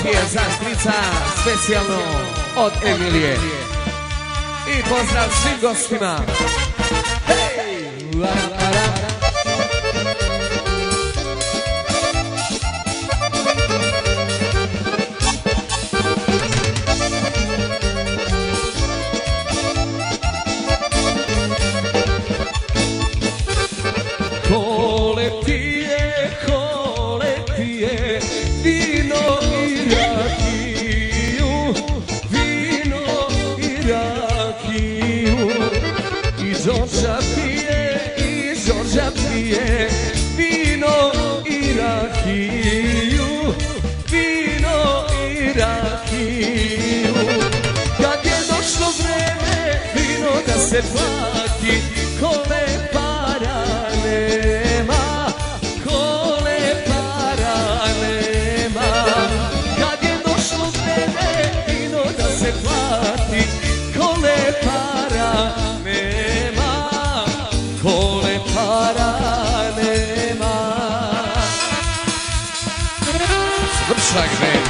je za strica specijalno od Emilije. I pozdrav svim gostima. Hej! Kole ti je vino i rakiju, vino i rakiju. I Đorđa pije vino i rakiju, vino i rakiju. Kad je došlo vreme vino da se plati, kole para nema, kole para nema. Kad je došlo vreme vino da se plati, kole para nema, kole para nema. Zvršak ženi.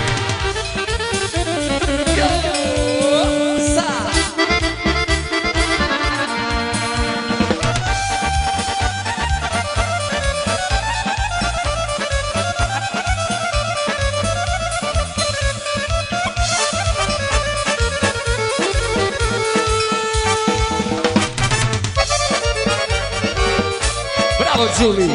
Bravo, Đuli!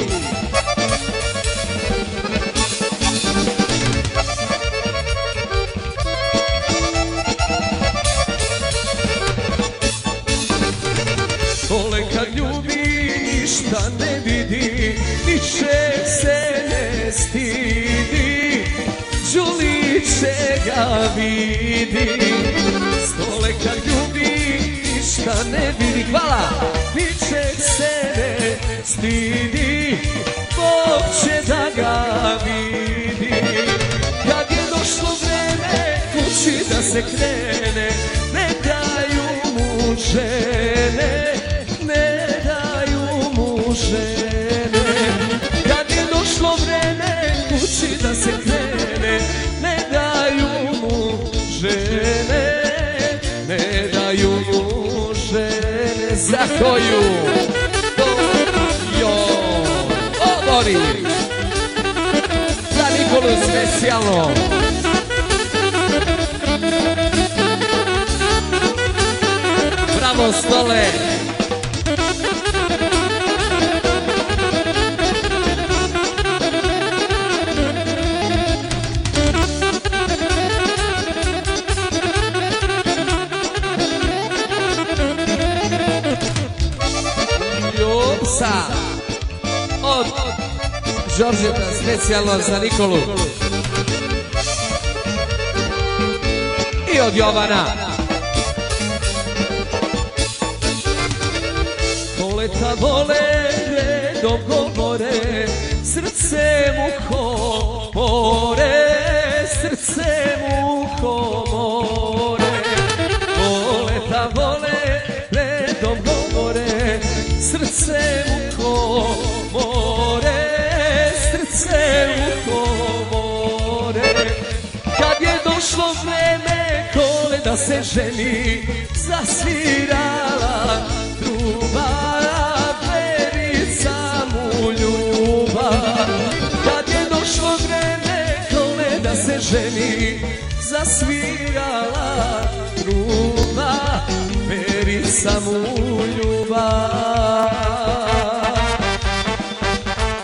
Kole kad ljubi ništa ne vidi, ničeg se ne stidi, Đuli čega vidi. Stole kad ljubi ništa ne vidi, hvala, ničeg se ne stidi, Bog će da ga vidi. Kad je došlo vreme kući da se krene, ne daju mu žene, ne daju mu žene. Kad je došlo vreme kući da se krene, ne daju mu žene, ne daju mu žene. Za koju? Odori! Za Nikolu specijalno! Bravo, Stole! Ljubsa! Od Đorđeta specijalno za Nikolu. I od Jovana. Koleta vole, redom govore, srce mu ko more, srce mu ko more. Koleta vole, redom govore, srce mu ko more, srce mu ko more. Kad je došlo vreme kole da se ženi, zasvirala truba, Verica mu ljubav. Kad je došlo vreme kole da se ženi, zasvirala truba, Verica mu